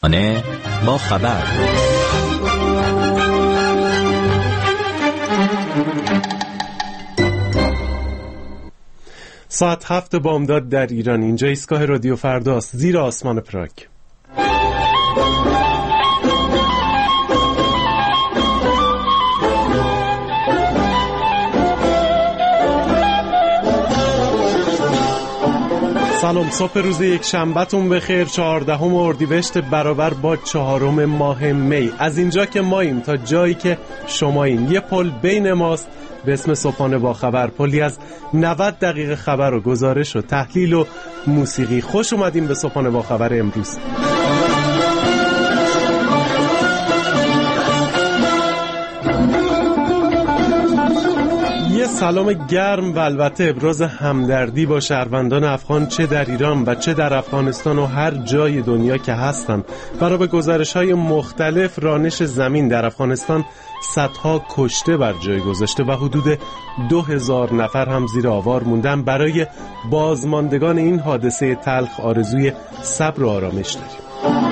با خبر. ساعت 7 بامداد در ایران. اینجا ایستگاه رادیو فرداست، زیر آسمان پراگ. سلام، صبح روز یک شنبه‌تون بخیر. 14 اردیبهشت برابر با 4 ماه می. از اینجا که ماییم تا جایی که شمایین، یه پل بین ماست به اسم صبحانه با خبر. پلی از 90 دقیقه خبر و گزارش و تحلیل و موسیقی. خوش اومدیم به صبحانه با خبر امروز. یه سلام گرم و البته ابراز همدردی با شهروندان افغان، چه در ایران و چه در افغانستان و هر جای دنیا که هستن. برای به گزارش‌های مختلف، رانش زمین در افغانستان صدها کشته بر جای گذاشته و حدود 2000 نفر هم زیر آوار موندن. برای بازماندگان این حادثه تلخ آرزوی صبر و آرامش داریم.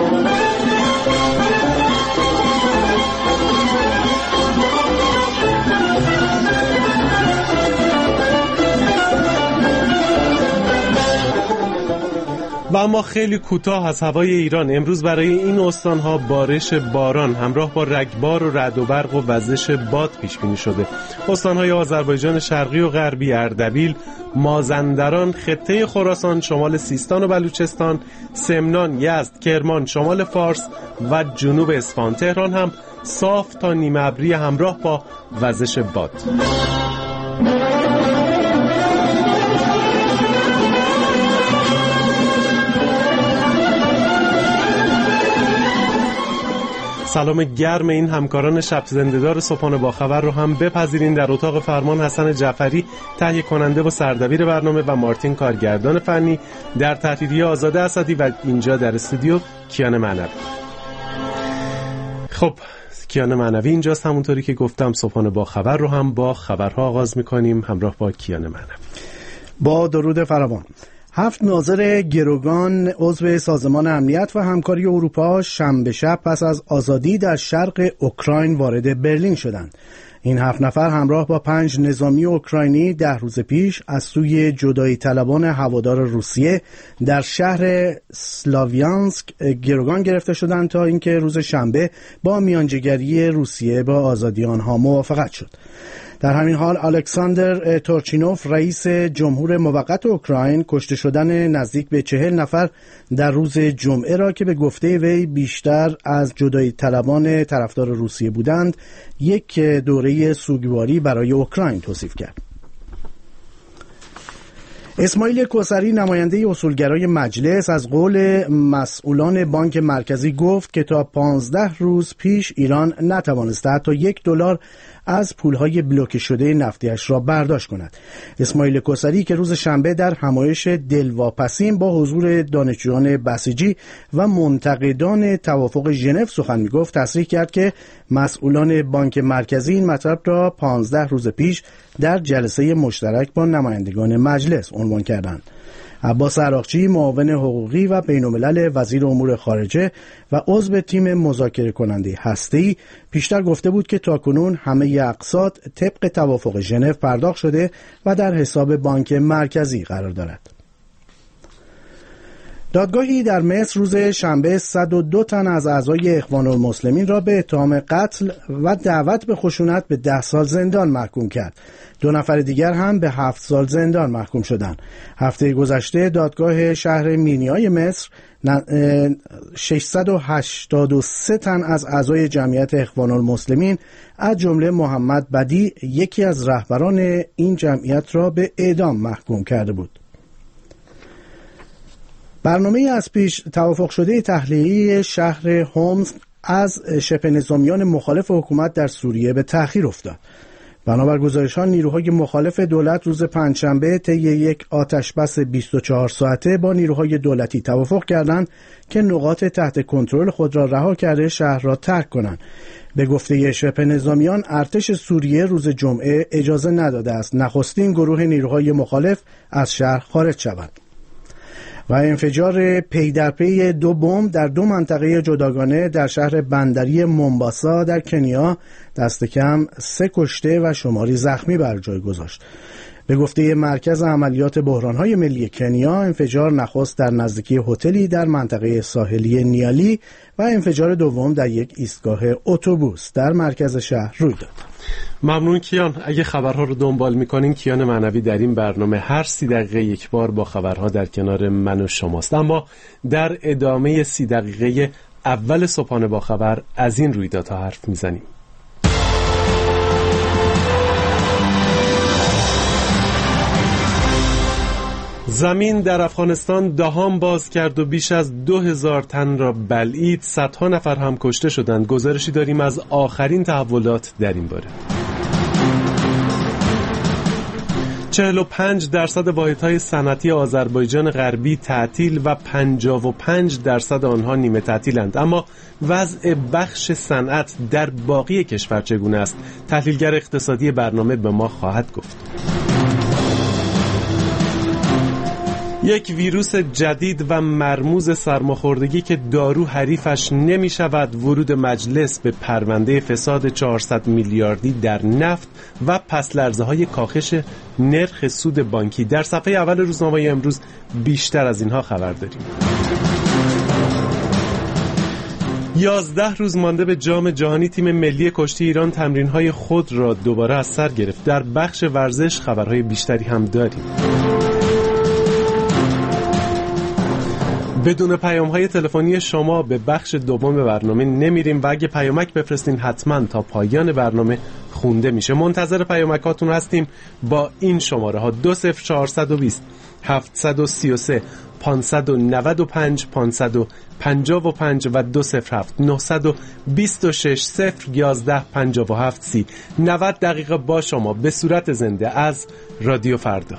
و اما خیلی کوتاه از هوای ایران. امروز برای این استانها بارش باران همراه با رگبار و رعد و برق و وزش باد پیش بینی شده. استانهای آذربایجان شرقی و غربی، اردبیل، مازندران، خطه خراسان، شمال سیستان و بلوچستان، سمنان، یزد، کرمان، شمال فارس و جنوب اصفهان. تهران هم صاف تا نیمه ابری همراه با وزش باد. سلام گرم این همکاران شب زنده‌دار صبحانه با خبر رو هم بپذیرین. در اتاق فرمان حسن جعفری تهیه کننده و سردبیر برنامه و مارتین کارگردان فنی، در تحریریه آزاده اسدی و اینجا در استودیو کیان معنوی. خب کیان معنوی اینجاست. همونطوری که گفتم صبحانه با خبر رو هم با خبرها آغاز می‌کنیم همراه با کیان معنوی. با درود فراوان. 7 ناظر گروگان عضو سازمان امنیت و همکاری اروپا شنبه شب پس از آزادی در شرق اوکراین وارد برلین شدند. این 7 نفر همراه با 5 نظامی اوکراینی 10 روز پیش از سوی جدایی طلبان هوادار روسیه در شهر سلاویانسک گروگان گرفته شدند تا اینکه روز شنبه با میانجیگری روسیه با آزادی آنها موافقت شد. در همین حال الکساندر تورچینوف رئیس جمهور موقت اوکراین کشته شدن نزدیک به 40 نفر در روز جمعه را که به گفته وی بیشتر از جدایی طلبان طرفدار روسیه بودند یک دوره سوگواری برای اوکراین توصیف کرد. اسماعیل کوثری نماینده اصولگرای مجلس از قول مسئولان بانک مرکزی گفت که تا 15 روز پیش ایران نتوانسته حتی $1 از پولهای بلوکه شده نفتیش را برداشت کند. اسماعیل کوثری که روز شنبه در همایش دلواپسین با حضور دانشجویان بسیجی و منتقدان توافق ژنو سخن می‌گفت، تصریح کرد که مسئولان بانک مرکزی این مطلب را 15 روز پیش در جلسه مشترک با نمایندگان مجلس عنوان کردند. عباس عراقچی معاون حقوقی و بین‌الملل وزیر امور خارجه و عضو تیم مذاکره کننده هسته‌ای پیشتر گفته بود که تاکنون همه اقساط طبق توافق ژنو پرداخت شده و در حساب بانک مرکزی قرار دارد. دادگاهی در مصر روز شنبه 102 تن از اعضای اخوان المسلمین را به اتهام قتل و دعوت به خشونت به 10 سال زندان محکوم کرد. 2 نفر دیگر هم به 7 سال زندان محکوم شدند. هفته گذشته دادگاه شهر مینیای مصر 683 تن از اعضای جمعیت اخوان المسلمین از جمله محمد بدی، یکی از رهبران این جمعیت، را به اعدام محکوم کرده بود. برنامه از پیش توافق شده تحلیلی شهر هومس از شبه نظامیان مخالف حکومت در سوریه به تأخیر افتاد. بنابر گزارش‌ها نیروهای مخالف دولت روز پنجشنبه طی یک آتشبس 24 ساعته با نیروهای دولتی توافق کردند که نقاط تحت کنترل خود را رها کرده شهر را ترک کنند. به گفته شبه نظامیان ارتش سوریه روز جمعه اجازه نداده است نخستین گروه نیروهای مخالف از شهر خارج شوند. و انفجار پی در پی 2 بمب در 2 منطقه جداگانه در شهر بندری مومباسا در کنیا دست کم 3 کشته و شماری زخمی بر جای گذاشت. به گفته مرکز عملیات بحران‌های ملی کنیا، انفجار نخست در نزدیکی هتلی در منطقه ساحلی نیالی و انفجار دوم در یک ایستگاه اتوبوس در مرکز شهر روی داد. ممنون کیان. اگه خبرها رو دنبال میکنین، کیان معنوی در این برنامه هر 30 دقیقه یک بار با خبرها در کنار من و شماست. اما در ادامه 30 دقیقه اول صبحانه با خبر از این رویدادها حرف میزنیم. زمین در افغانستان دهان باز کرد و بیش از 2000 تن را بلعید، صدها نفر هم کشته شدند. گزارشی داریم از آخرین تحولات در این باره. 45% واحدهای صنعتی آذربایجان غربی تعطیل و 55% آنها نیمه تعطیلند. اما وضع بخش صنعت در باقی کشور چگونه است؟ تحلیلگر اقتصادی برنامه به ما خواهد گفت. یک ویروس جدید و مرموز سرماخوردگی که دارو حریفش نمی شود، ورود مجلس به پرونده فساد 400 میلیاردی در نفت و پس لرزه های کاهش نرخ سود بانکی. در صفحه اول روزنامه امروز بیشتر از اینها خبر داریم. 11 روز مانده به جام جهانی، تیم ملی کشتی ایران تمرین‌های خود را دوباره از سر گرفت. در بخش ورزش خبرهای بیشتری هم داریم. بدون پیام‌های تلفنی شما به بخش دوم برنامه نمیریم و اگه پیامک بفرستین حتما تا پایان برنامه خونده میشه. منتظر پیامکاتون هستیم با این شماره ها: 20420 733 595 555 و 207 926 011 57 30. 90 دقیقه با شما به صورت زنده از رادیو فردا.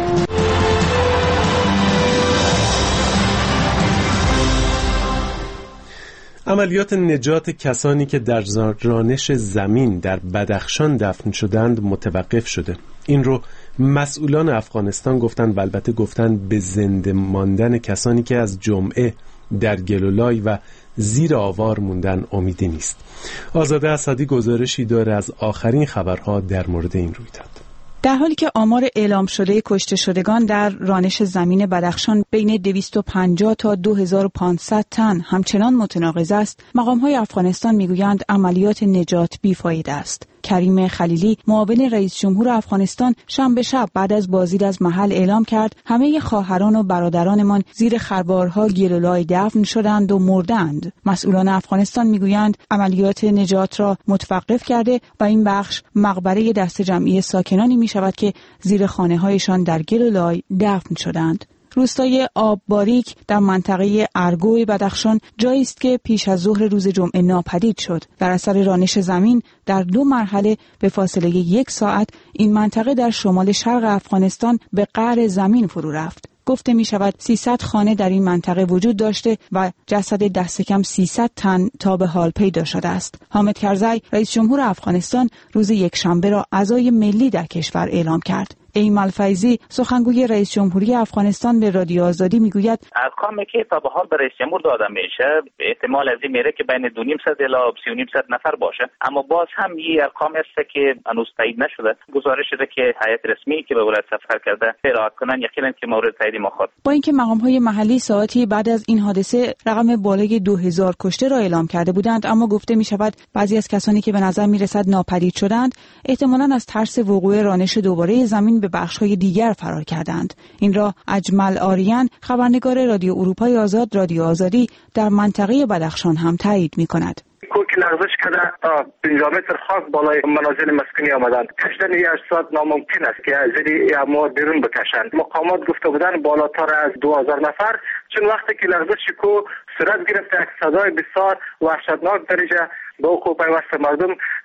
عملیات نجات کسانی که در رانش زمین در بدخشان دفن شدند متوقف شده. این رو مسئولان افغانستان گفتن و البته گفتن به زنده ماندن کسانی که از جمعه در گلولای و زیر آوار موندن امیدی نیست. آزاده اسدی گزارشی داره از آخرین خبرها در مورد این رویداد. در حالی که آمار اعلام شده کشته شدگان در رانش زمین بدخشان بین 250 تا 2500 تن همچنان متناقض است، مقام‌های افغانستان میگویند عملیات نجات بیفایده است. کریم خلیلی، معاون رئیس جمهور افغانستان، شنبه شب بعد از بازدید از محل اعلام کرد همه خواهران و برادرانمان زیر خربارها گلولای دفن شدند و مردند. مسئولان افغانستان میگویند عملیات نجات را متوقف کرده و این بخش مقبره دست جمعی ساکنانی میشود که زیر خانه‌هایشان در گلولای دفن شدند. روستای آب باریک در منطقه ارگوی بدخشان جایی است که پیش از ظهر روز جمعه ناپدید شد. در اثر رانش زمین در 2 مرحله به فاصله 1 ساعت این منطقه در شمال شرق افغانستان به قعر زمین فرو رفت. گفته می شود 300 خانه در این منطقه وجود داشته و جسد دست کم 300 تن تا به حال پیدا شده است. حامد کرزی، رئیس جمهور افغانستان، روز یکشنبه را عزای ملی در کشور اعلام کرد. ایمال فیضی، سخنگوی رئیس جمهوری افغانستان، به رادیو آزادی میگوید ارقامی که تا به حال به رئیس جمهور داده میشه احتمال از این میره که بین 2500 الی 3500 نفر باشه، اما باز هم این ارقام است که هنوز تایید نشده. گزارش شده که هیئت رسمی که به ولایت سفر کرده ارائه کنن، یقینا که مورد تایید ما خواهد. با اینکه مقام‌های محلی ساعتی بعد از این حادثه رقم بالای 2000 کشته را اعلام کرده بودند، اما گفته می شود بعضی از کسانی که به نظر میرسد ناپدید شدند احتمالاً از ترس وقوع رانش دوباره زمین به بخش‌های دیگر فرار کردند. این را اجمل آریان، خبرنگار رادیو اروپای آزاد، رادیو آزادی در منطقه بدخشان هم تایید می‌کند. کوک لغزش کرده تا 50 متر خاک بالای منازل مسکونی آمدند. کشتن این اجساد ناممکن است که از زیر اموات بیرون بکشند. مقامات گفته بودند بالاتر از 2000 نفر، چون وقتی که لغزش کوه صورت گرفته یک صدای بسیار وحشتناک درجه به وقوع پیوست مردم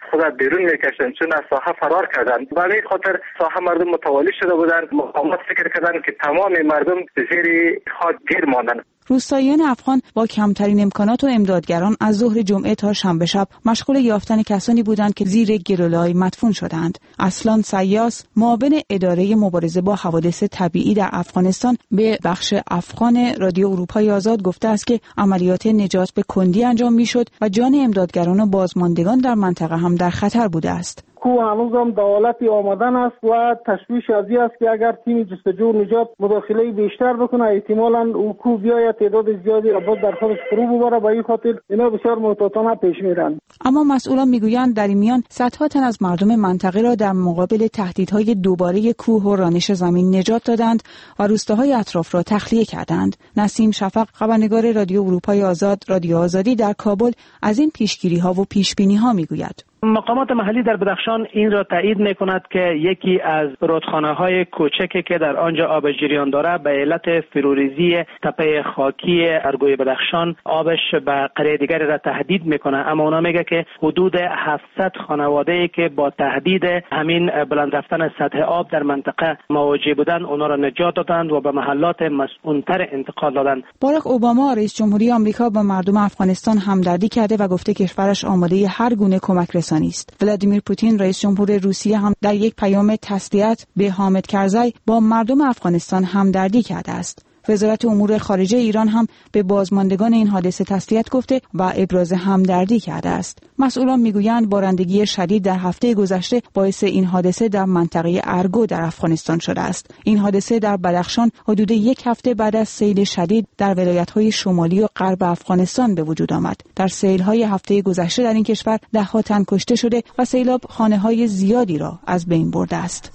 خود بیرون میکشن، چون از ساحه فرار کردن. برای خاطر ساحه مردم متولی شده بودن، مقاومت فکر کردن که تمام مردم زیر خاک گیر ماندن. روستاییان افغان با کمترین امکانات و امدادگران از ظهر جمعه تا شنبه شب مشغول یافتن کسانی بودند که زیر گلوله‌های مدفون شدند. اصلان سیاس، معاون اداره مبارزه با حوادث طبیعی در افغانستان، به بخش افغان رادیو اروپای آزاد گفته است که عملیات نجات به کندی انجام می‌شد و جان امدادگران و بازماندگان در منطقه هم در خطر بوده است. کو هنوز هم در حالت آمدن است و تشویش از این است که اگر تیم جستجو نجات مداخله بیشتر بکنه احتمالاً او کو بیاید تعداد زیادی را باز در خودش فرو ببره. به این خاطر اینا بسیار محتاطانه پیش میرن. اما مسئولان میگویند در این میان صدها تن از مردم منطقه را در مقابل تهدیدهای دوباره کوه و رانش زمین نجات دادند و روستاهای اطراف را تخلیه کردند. نسیم شفق، خبرنگار رادیو اروپای آزاد، رادیو آزادی در کابل، از این پیشگیری‌ها و پیشبینی‌ها میگوید. مقامات محلی در بدخشان این را تایید می‌کند که یکی از رودخانه‌های کوچکی که در آنجا آب جریان دارد به علت فروریزی تپه خاکی ارگوی بدخشان آبش به قریه دیگری را تهدید می‌کند. اما اونا میگه که حدود 700 خانواده‌ای که با تهدید همین بلند رفتن سطح آب در منطقه مواجه بودند اونا را نجات دادند و به محلات مسئول‌تر انتقال دادند. باراک اوباما رئیس جمهوری آمریکا با مردم افغانستان همدردی کرده و گفته کشورش آماده هر گونه کمک رسانی است. ولادیمیر پوتین رئیس جمهور روسیه هم در یک پیام تسلیت به حامد کرزی با مردم افغانستان همدردی کرده است. وزارت امور خارجه ایران هم به بازماندگان این حادثه تسلیت گفته و ابراز همدردی کرده است. مسئولان میگویند بارندگی شدید در هفته گذشته باعث این حادثه در منطقه ارگو در افغانستان شده است. این حادثه در بدخشان حدود یک هفته بعد از سیل شدید در ولایت‌های شمالی و غرب افغانستان به وجود آمد. در سیل‌های هفته گذشته در این کشور ده‌ها تن کشته شده و سیلاب خانه‌های زیادی را از بین برده است.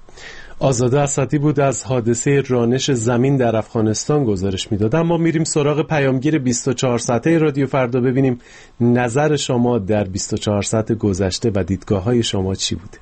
آزاده اسدی بود از حادثه رانش زمین در افغانستان گزارش میداد. اما میریم سراغ پیامگیر 24 ساعته رادیو فردا ببینیم نظر شما در 24 ساعت گذشته و دیدگاه‌های شما چی بوده.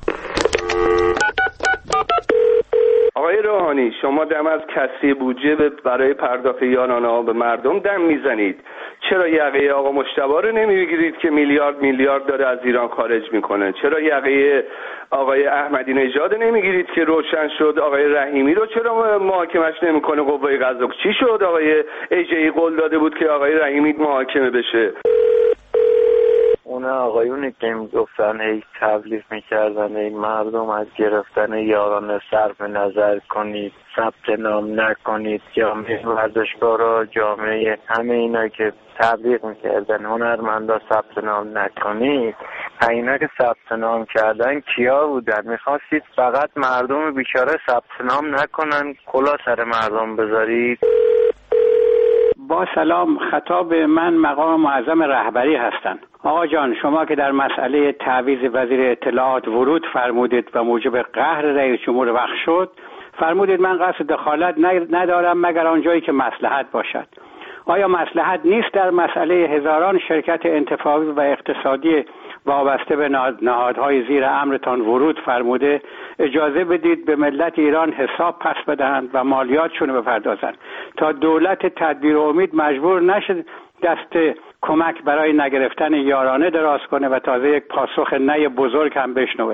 آقای روحانی، شما دم از کسری بودجه برای پرداخت یارانه‌ها به مردم دم میزنید. چرا یقه آقا مجتبی رو نمیگیرید که میلیارد داره از ایران خارج میکنه؟ چرا یقه آقای احمدی نژاد نمیگیرید که روشن شد؟ آقای رحیمی رو چرا محاکمش نمیکنه قوه قضاییه؟ چی شد؟ آقای ایجی قول داده بود که آقای رحیمی محاکمه بشه. اون آقایونی که میگفتن هی تبلیغ میکردن این مردم از گرفتن یارانه صرف نظر کنید، ثبت نام نکنید، جامعه ورزشکارا، جامعه همه اینا که تبلیغ میکردن هنرمندا ثبت نام نکنید، اینا که ثبت نام کردن کیا بودن؟ میخواستید فقط مردم بیچاره ثبت نام نکنن، کلا سر مردم بذارید. با سلام، خطاب من مقام معظم رهبری هستند. آقا جان، شما که در مسئله تعویض وزیر اطلاعات ورود فرمودید و موجب قهر رئیس جمهور وقت شد، فرمودید من قصد دخالت ندارم مگر آن جایی که مصلحت باشد. آیا مصلحت نیست در مسئله هزاران شرکت انتفاعی و اقتصادی وابسته به نهادهای زیر امرتان ورود فرموده؟ اجازه بدید به ملت ایران حساب پس بدهند و مالیاتشون بپردازند تا دولت تدبیر و امید مجبور نشد دست کمک برای نگرفتن یارانه دراز کنه و تازه یک پاسخ نه بزرگ هم بشنوه.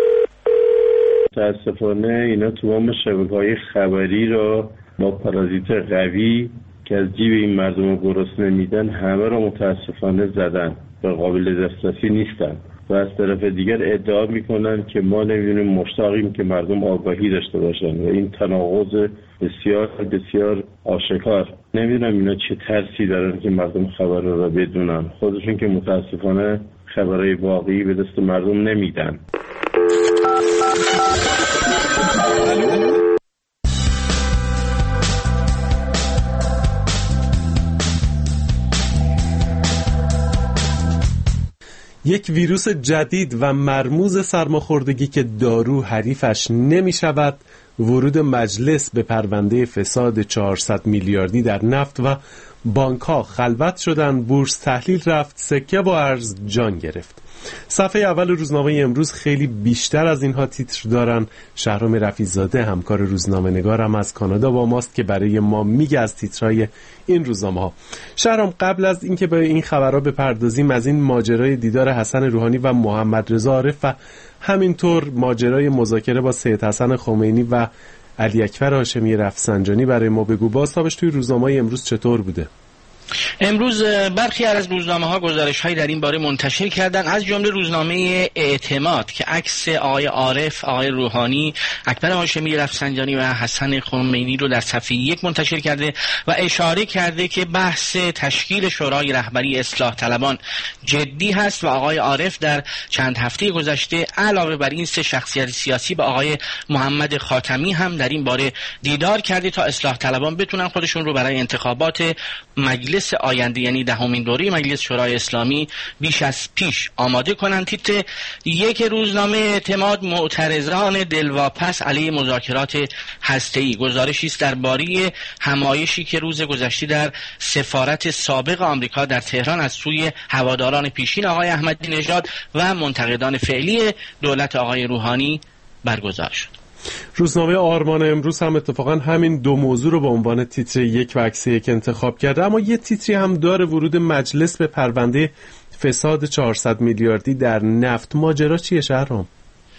متاسفانه اینا تمام شبکه‌های خبری را با پارازیت قوی که از جیب این مردم گرسنه میدن همه را متاسفانه زدن و قابل دسترسی نیستن و از طرف دیگر ادعا میکنن که ما نمیدونیم مشتاقیم که مردم آگاهی داشته باشن و این تناقض بسیار بسیار آشکار. نمیدونم اینا چه ترسی دارن که مردم خبر را بدونن، خودشون که متاسفانه خبرهای واقعی به دست مردم نمیدن. یک ویروس جدید و مرموز سرماخوردگی که دارو حریفش نمی شود، ورود مجلس به پرونده فساد 400 میلیاردی در نفت و بانک‌ها خلوت شدن، بورس تحلیل رفت، سکه با ارز جان گرفت. صفحه اول روزنامه امروز خیلی بیشتر از اینها تیتر دارن. شهرام رفیع‌زاده همکار روزنامه نگارم از کانادا با ماست که برای ما میگه از تیترهای این روزنامه ها. شهرام، قبل از اینکه به این خبرها بپردازیم از این ماجرای دیدار حسن روحانی و محمد رضا عارف و همینطور ماجرای مذاکره با سید حسن خمینی و علی اکبر هاشمی رفسنجانی برای ما بگو. بازتابش توی روزنامه‌های امروز چطور بوده؟ امروز برخی از روزنامه‌ها گزارش‌هایی در این باره منتشر کردند، از جمله روزنامه اعتماد که عکس آقای عارف، آقای روحانی، اکبر هاشمی رفسنجانی و حسن خمینی رو در صفحه 1 منتشر کرده و اشاره کرده که بحث تشکیل شورای رهبری اصلاح طلبان جدی هست و آقای عارف در چند هفته گذشته علاوه بر این 3 شخصیت سیاسی با آقای محمد خاتمی هم در این باره دیدار کرده تا اصلاح طلبان بتونن خودشون رو برای انتخابات مجلس آینده یعنی 10مین دوره مجلس شورای اسلامی بیش از پیش آماده کنند. تیتر 1 روزنامه اعتماد: معترضان دلواپس علیه مذاکرات هسته‌ای. گزارشی است درباره همایشی که روز گذشته در سفارت سابق آمریکا در تهران از سوی هواداران پیشین آقای احمدی نژاد و منتقدان فعلی دولت آقای روحانی برگزار شد. روزنامه آرمان امروز هم اتفاقا همین 2 موضوع رو به عنوان تیتر 1 و عکس 1 انتخاب کرده، اما یه تیتری هم داره: ورود مجلس به پرونده فساد 400 میلیاردی در نفت. ماجرا چیه شهرام؟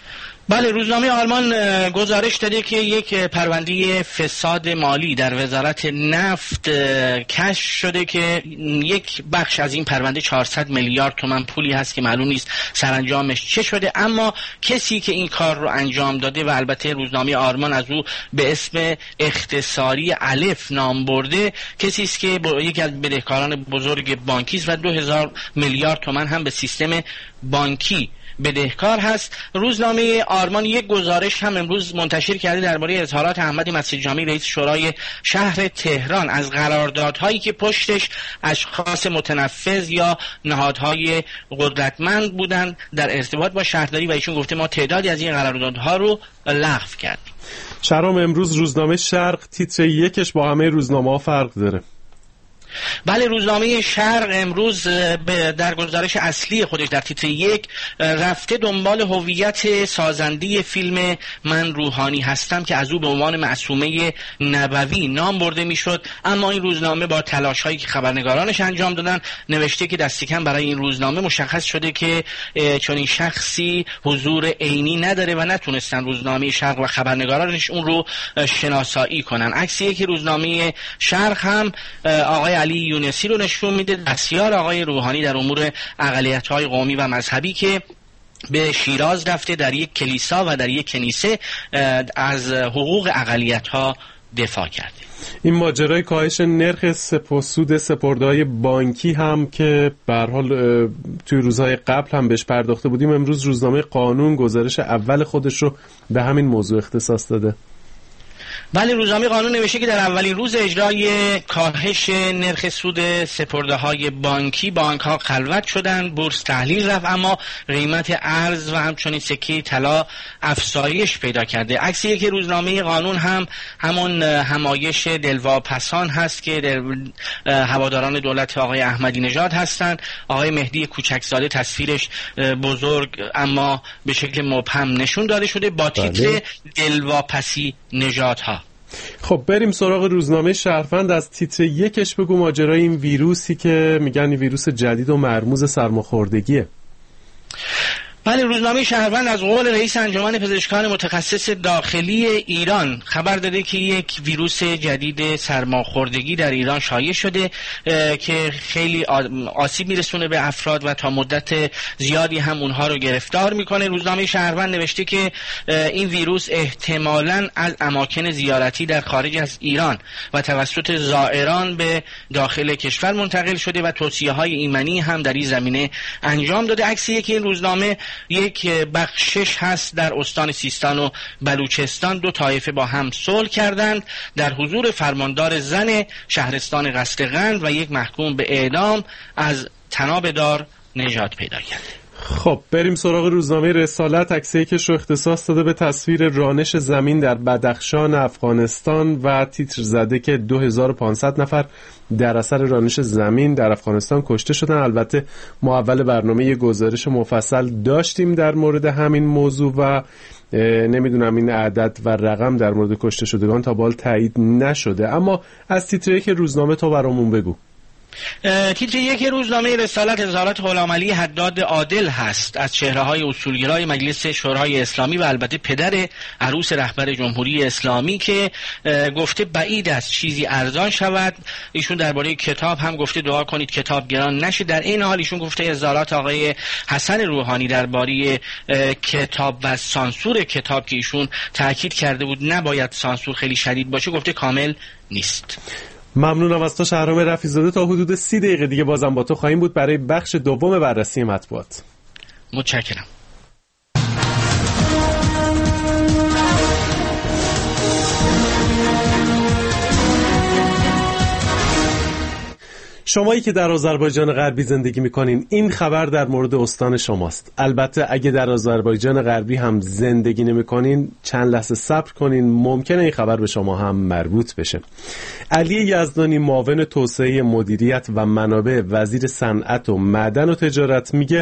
بله، روزنامه آلمان گزارش داده که یک پرونده فساد مالی در وزارت نفت کشف شده که یک بخش از این پرونده 400 میلیارد تومان پولی هست که معلوم نیست سرانجامش چه شده، اما کسی که این کار رو انجام داده و البته روزنامه آلمان از او به اسم اختصاری الف نام برده، کسی است که یکی از بدهکاران بزرگ بانکی است و 2000 میلیارد تومان هم به سیستم بانکی بدهکار هست. روزنامه آرمان یک گزارش هم امروز منتشر کرده درباره اظهارات احمد مسجدجامی رئیس شورای شهر تهران از قراردادهایی که پشتش اشخاص متنفذ یا نهادهای قدرتمند بودند در ارتباط با شهرداری و ایشون گفته ما تعدادی از این قراردادها رو لغو کردیم. شهرام، امروز روزنامه شرق تیتر 1 با همه روزنامه‌ها فرق داره. بله، روزنامه شرق امروز در گزارش اصلی خودش در تیتر 1 رفته دنبال هویت سازنده فیلم من روحانی هستم که از او به عنوان معصومه نبوی نام برده میشد، اما این روزنامه با تلاش هایی که خبرنگارانش انجام دادن نوشته که دست کم برای این روزنامه مشخص شده که چون این شخصی حضور عینی نداره و نتونستن روزنامه شرق و خبرنگارانش اون رو شناسایی کنن. عکس یک روزنامه شرق هم آقای علی یونسی رو نشون میده، دستیار آقای روحانی در امور اقلیت‌های قومی و مذهبی که به شیراز رفته در یک کلیسا و در یک کنیسه از حقوق اقلیت‌ها دفاع کرده. این ماجرای کاهش نرخ سود سپرده‌های بانکی هم که به هر حال توی روزهای قبل هم بهش پرداخته بودیم، امروز روزنامه قانون گزارش اول خودش رو به همین موضوع اختصاص داده. بله، روزنامه قانون نوشته که در اولین روز اجرای کاهش نرخ سود سپرده‌های بانکی بانک‌ها خلوت شدند، بورس تحلیل رفت، اما قیمت ارز و همچنین سکه طلا افزایش پیدا کرده. عکس یک روزنامه قانون هم همون همایش دلواپسان هست که هواداران دولت آقای احمدی نژاد هستند. آقای مهدی کوچکزاده تصویرش بزرگ اما به شکل مبهم نشون داده شده با تیتر دلواپسی نژادها. خب بریم سراغ روزنامه شهروند. از تیتر 1 بگو ماجرای این ویروسی که میگن این ویروس جدید و مرموز سرماخوردگیه. بله، روزنامه شهروند از قول رئیس انجمن پزشکان متخصص داخلی ایران خبر داده که یک ویروس جدید سرماخوردگی در ایران شایع شده که خیلی آسیب میرسونه به افراد و تا مدت زیادی هم اونها رو گرفتار میکنه. روزنامه شهروند نوشته که این ویروس احتمالاً از اماکن زیارتی در خارج از ایران و توسط زائران به داخل کشور منتقل شده و توصیه‌های ایمنی هم در این زمینه انجام داده. عکس یک این روزنامه یک بخشش هست در استان سیستان و بلوچستان، 2 طایفه با هم صلح کردند در حضور فرماندار زن شهرستان قصرقند و یک محکوم به اعدام از طناب دار نجات پیدا کرد. خب بریم سراغ روزنامه رسالت. عکسی کش رو اختصاص داده به تصویر رانش زمین در بدخشان افغانستان و تیتر زده که 2500 نفر در اثر رانش زمین در افغانستان کشته شدن. البته ما اول برنامه یه گزارش مفصل داشتیم در مورد همین موضوع و نمیدونم این عدد و رقم در مورد کشته شدگان تا به حال تایید نشده، اما از تیتر که روزنامه تو برامون بگو. تیتر یک روزنامه رسالت وزارت غلامعلی حداد عادل هست از چهره‌های اصولگرای مجلس شورای اسلامی و البته پدر عروس رهبر جمهوری اسلامی که گفته بعید است چیزی ارزان شود. ایشون درباره کتاب هم گفته دعا کنید کتاب گران نشه. در این حال ایشون گفته اظهارات آقای حسن روحانی درباره کتاب و سانسور کتاب که ایشون تاکید کرده بود نباید سانسور خیلی شدید باشه، گفته کامل نیست. ممنونم از تو شهرام رفیع‌زاده. تا حدود 30 دقیقه دیگه بازم با تو خواهیم بود برای بخش دوم بررسی مطبوعات. متشکرم. شمایی که در آذربایجان غربی زندگی میکنین، این خبر در مورد استان شماست. البته اگه در آذربایجان غربی هم زندگی نمیکنین چند لحظه صبر کنین، ممکنه این خبر به شما هم مربوط بشه. علی یزدانی معاون توسعه مدیریت و منابع وزیر صنعت و معدن و تجارت میگه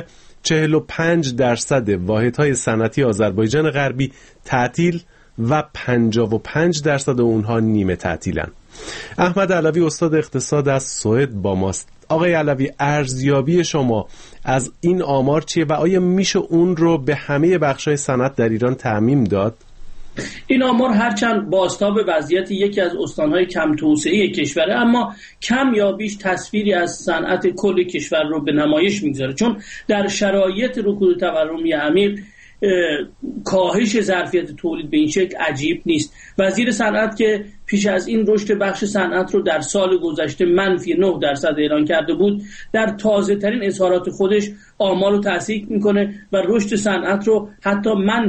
45% واحدهای صنعتی آذربایجان غربی تعطیل و 55% اونها نیمه تعطیلن. احمد علوی استاد اقتصاد از سوئد با ماست. آقای علوی، ارزیابی شما از این آمار چیه و آیا میشه اون رو به همه بخش‌های صنعت در ایران تعمیم داد؟ این آمار هرچند بازتاب وضعیت یکی از استان‌های کم توسعه کشوره، اما کم یا بیش تصویری از صنعت کل کشور رو به نمایش میگذاره، چون در شرایط رکود تورمی عمیق کاهش ظرفیت تولید به این شکل عجیب نیست. وزیر صنعت که پیش از این رشد بخش صنعت رو در سال گذشته -9% اعلان کرده بود، در تازه ترین اظهارات خودش آمار رو تصحیح میکنه و رشد صنعت رو حتی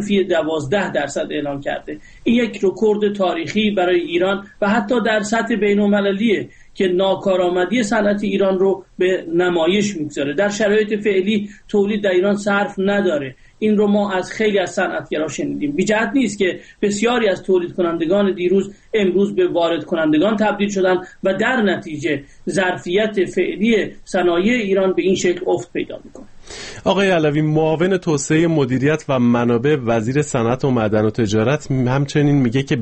-12% اعلان کرده. این یک رکورد تاریخی برای ایران و حتی در سطح بین‌المللیه که ناکارآمدی صنعت ایران رو به نمایش میگذاره. در شرایط فعلی تولید در ایران صرف نداره. این رو ما از خیلی از صنعتگرا شنیدیم. بی جهت نیست که بسیاری از تولید کنندگان دیروز امروز به وارد کنندگان تبدیل شدن و در نتیجه ظرفیت فعلی صنایع ایران به این شکل افت پیدا میکنه. آقای علوی، معاون توسعه مدیریت و منابع وزیر صنعت و معدن و تجارت همچنین میگه که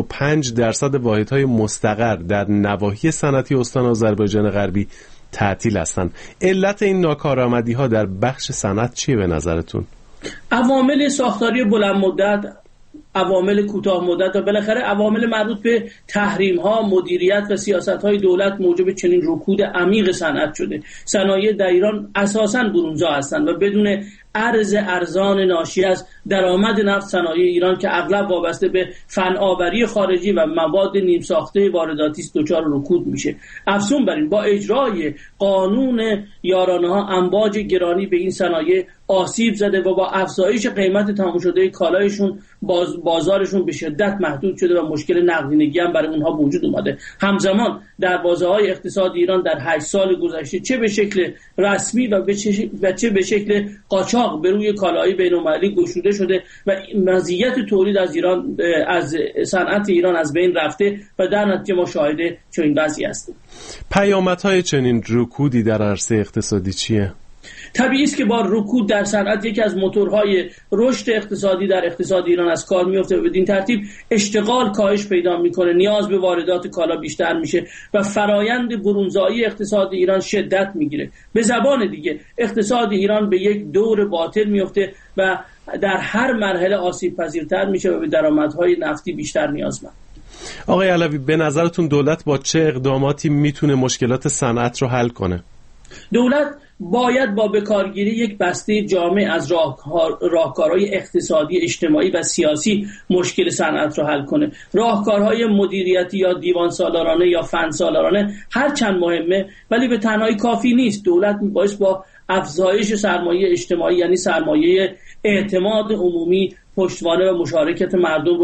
25% واحدهای مستقر در نواحی صنعتی استان آذربایجان غربی تعطیل هستند. علت این ناکارآمدی‌ها در بخش صنعت چیه به نظرتون؟ عوامل ساختاری بلند مدت، عوامل کوتاه مدت و بالاخره عوامل مربوط به تحریم‌ها، مدیریت و سیاست‌های دولت موجب چنین رکود عمیق صنعت شده. صنایع در ایران اساساً برونزا هستند و بدون ارز ارزان ناشی از درآمد نفت صنایع ایران که اغلب وابسته به فناوری خارجی و مواد نیم ساخته وارداتی است دچار رکود میشه. افزون بر این با اجرای قانون یارانه‌ها امواج گرانی به این صنایع آسیب زده و با افزایش قیمت تمام شده کالایشون بازارشون به شدت محدود شده و مشکل نقدینگی هم برای اونها وجود اومده. همزمان دروازه‌های اقتصاد ایران در 8 سال گذشته چه به شکل رسمی و چه به شکل قاچاق به روی کالای بین‌المللی گشوده شده و مزیت تولید از ایران، از صنعت ایران از بین رفته و در نتیجه ما شاهد چنین وضعی هستیم. پیامدهای چنین رکودی در عرصه اقتصادی چیه؟ طبیعی است که با رکود در صنعت یکی از موتورهای رشد اقتصادی در اقتصاد ایران از کار میفته و بدین ترتیب اشتغال کاهش پیدا میکنه، نیاز به واردات کالا بیشتر میشه و فرایند برونزایی اقتصاد ایران شدت میگیره. به زبان دیگه اقتصاد ایران به یک دور باطل میفته و در هر مرحله آسیب پذیرتر میشه و به درآمدهای نفتی بیشتر نیازمند. آقای علوی، به نظرتون دولت با چه اقداماتی میتونه مشکلات صنعت رو حل کنه؟ دولت باید با بکارگیری یک بسته جامع از راهکارهای اقتصادی، اجتماعی و سیاسی مشکل صنعت رو حل کنه. راهکارهای مدیریتی یا دیوان سالارانه یا فن سالارانه هرچند مهمه ولی به تنهایی کافی نیست. دولت باید با افزایش سرمایه اجتماعی یعنی سرمایه اعتماد عمومی، پشتوانه و مشارکت مردم رو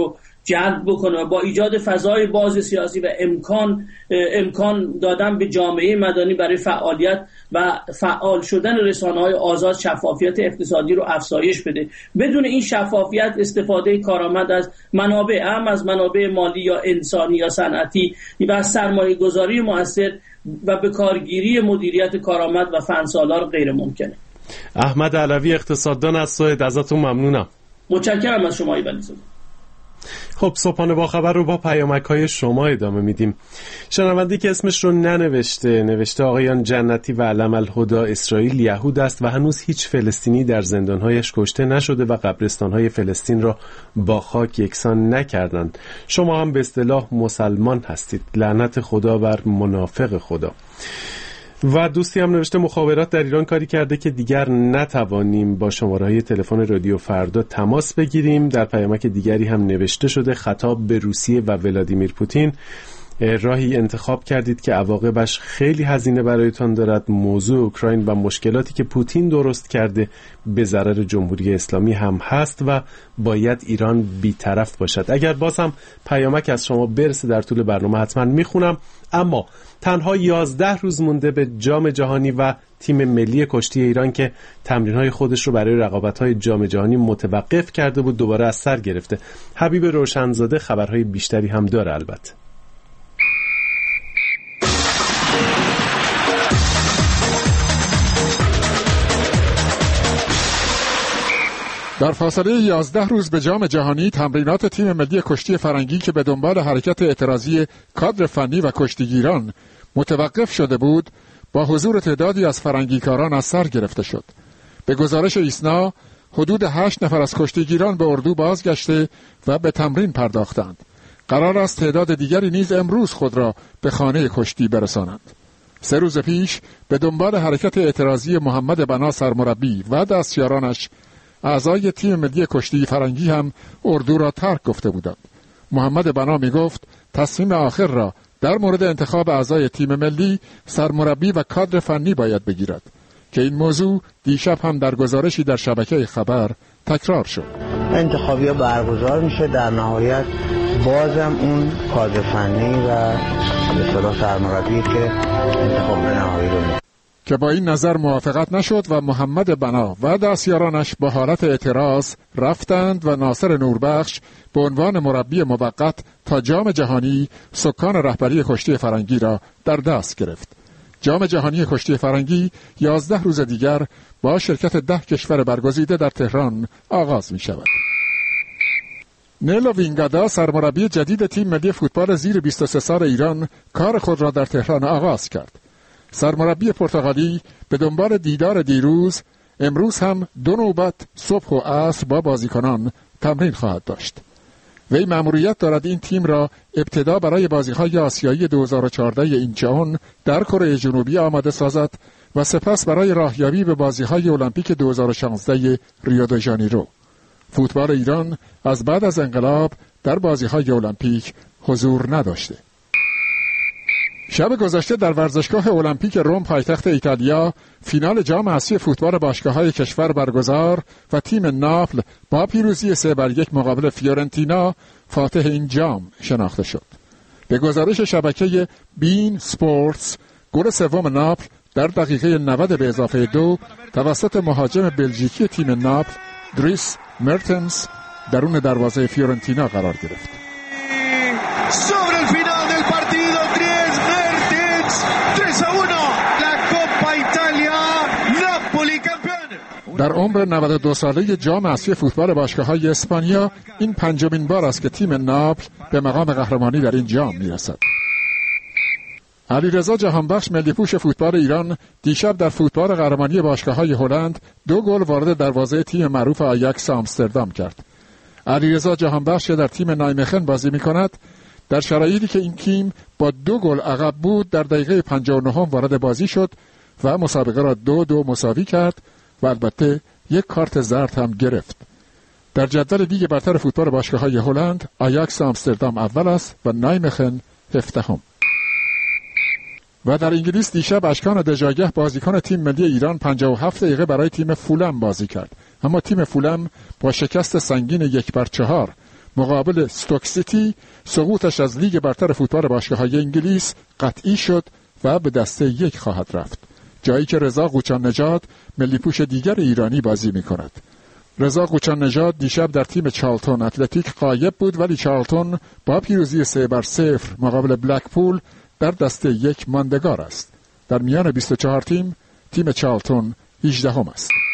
جلب بکنه و با ایجاد فضای باز سیاسی و امکان دادن به جامعه مدنی برای فعالیت و فعال شدن رسانه‌های آزاد شفافیت اقتصادی رو افزایش بده. بدون این شفافیت استفاده کارآمد از منابع از منابع مالی یا انسانی یا صنعتی و از سرمایه‌گذاری مؤثر و به کارگیری مدیریت کارآمد و فنسالار غیر ممکنه. احمد علوی اقتصاددان از سوئد، ازتون ممنونم. متشکرم از شما ایوان‌زاده. خب صبحانه با خبر رو با پیامک‌های شما ادامه میدیم. شنوندی که اسمش رو نوشته آقایان جنتی و علم الهدا اسرائیل یهود است و هنوز هیچ فلسطینی در زندانهایش کشته نشده و قبرستانهای فلسطین را با خاک یکسان نکردند. شما هم به اصطلاح مسلمان هستید. لعنت خدا بر منافق خدا. و دوستی هم نوشته مخابرات در ایران کاری کرده که دیگر نتوانیم با شماره‌های تلفن رادیو فردا تماس بگیریم. در پیامک دیگری هم نوشته شده خطاب به روسیه و ولادیمیر پوتین، راهی انتخاب کردید که عواقبش خیلی هزینه برایتان دارد. موضوع اوکراین و مشکلاتی که پوتین درست کرده به ضرر جمهوری اسلامی هم هست و باید ایران بی‌طرف باشد. اگر باز هم پیامک از شما برسه در طول برنامه حتما میخونم. اما تنها 11 روز مونده به جام جهانی و تیم ملی کشتی ایران که تمرین‌های خودش رو برای رقابت‌های جام جهانی متوقف کرده بود دوباره از سر گرفته. حبیب روشنزاده خبرهای بیشتری هم داره. البته در فاصله 11 روز به جام جهانی تمرینات تیم ملی کشتی فرنگی که به دنبال حرکت اعتراضی کادر فنی و کشتیگیران متوقف شده بود با حضور تعدادی از فرنگیکاران از سر گرفته شد. به گزارش ایسنا حدود 8 نفر از کشتیگیران به اردو بازگشته و به تمرین پرداختند. قرار است تعداد دیگری نیز امروز خود را به خانه کشتی برسانند. 3 روز پیش به دنبال حرکت اعتراضی محمد بنا سرمربی و دستیارانش اعضای تیم ملی کشتی فرنگی هم اردو را ترک گفته بودند. محمد بنا می گفت تصمیم آخر را در مورد انتخاب اعضای تیم ملی سرمربی و کادر فنی باید بگیرد که این موضوع دیشب هم در گزارشی در شبکه خبر تکرار شد. انتخابی برگزار میشه، در نهایت بازم اون کادر فنی و به اصطلاح سرمربی که انتخاب نهایی رو میشه که با این نظر موافقت نشد و محمد بنا و دستیارانش با حالت اعتراض رفتند و ناصر نوربخش به عنوان مربی موقت تا جام جهانی سکان رهبری کشتی فرنگی را در دست گرفت. جام جهانی کشتی فرنگی 11 روز دیگر با شرکت 10 کشور برگزیده در تهران آغاز می شود. نیلو وینگادا سرمربی جدید تیم ملی فوتبال زیر 23 سال ایران کار خود را در تهران آغاز کرد. سرمربی پرتغالی به دنبال دیدار دیروز امروز هم 2 نوبت صبح و عصر با بازیکنان تمرین خواهد داشت. وی مأموریت دارد این تیم را ابتدا برای بازی‌های آسیایی 2014 اینچون در کره جنوبی آماده سازد و سپس برای راهیابی به بازی‌های المپیک 2016 ریو د ژانیرو. فوتبال ایران از بعد از انقلاب در بازی‌های المپیک حضور نداشته. شب گذشته در ورزشگاه المپیک روم پایتخت ایتالیا فینال جام آسیا فوتبال باشگاه‌های کشور برگزار و تیم ناپل با پیروزی 3-1 مقابل فیورنتینا فاتح این جام شناخته شد. به گزارش شبکه بین سپورتس گل سوم ناپل در دقیقه 90 به اضافه 2 توسط مهاجم بلژیکی تیم ناپل دریس مرتنس درون دروازه فیورنتینا قرار گرفت. در عمر 92 ساله جام آسیا فوتبال باشگاه‌های اسپانیا این 5مین بار است که تیم ناپل به مقام قهرمانی در این جام می‌رسد. علیرضا جهانبخش ملی‌پوش فوتبال ایران دیشب در فوتبال قهرمانی باشگاه‌های هلند 2 گل وارد دروازه تیم معروف آیاکس آمستردام کرد. علیرضا جهانبخش که در تیم نایمخن بازی می‌کند در شرایطی که این تیم با 2 گل عقب بود در دقیقه 59 وارد بازی شد و مسابقه را 2-2 مساوی کرد و البته 1 کارت زرد هم گرفت. در جدول لیگ برتر فوتبال باشگاه‌های هلند آیاکس آمستردام اول است و نایمخن 17ام. و در انگلیس دیشب اشکان دژاگه بازیکن تیم ملی ایران 57 دقیقه برای تیم فولم بازی کرد، اما تیم فولم با شکست سنگین 1-4 مقابل استوک سیتی سقوطش از لیگ برتر فوتبال باشگاه‌های انگلیس قطعی شد و به دسته 1 خواهد رفت، جایی که رضا قوچان نژاد ملی پوش دیگر ایرانی بازی می‌کند. رضا قوچان نژاد دیشب در تیم چارلتون اتلتیک غایب بود، ولی چارلتون با پیروزی 3-0 مقابل بلکپول در دسته 1 ماندگار است. در میان 24 تیم چارلتون 18 است.